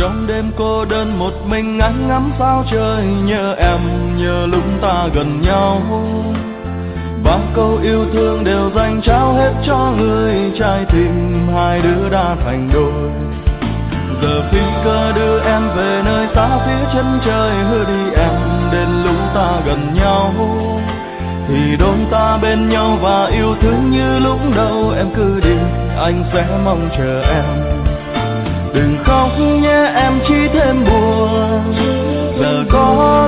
Trong đêm cô đơn một mình anh ngắm sao trời, nhớ em nhớ lúc ta gần nhau. Bao câu yêu thương đều dành trao hết cho người, trái tim hai đứa đã thành đôi. Giờ phi cơ đưa em về nơi xa phía chân trời, hứa đi em đến lúc ta gần nhau thì đôi ta bên nhau và yêu thương như lúc đầu. Em cứ đi, anh sẽ mong chờ em. Đừng khóc nhé em chỉ thêm buồn, giờ có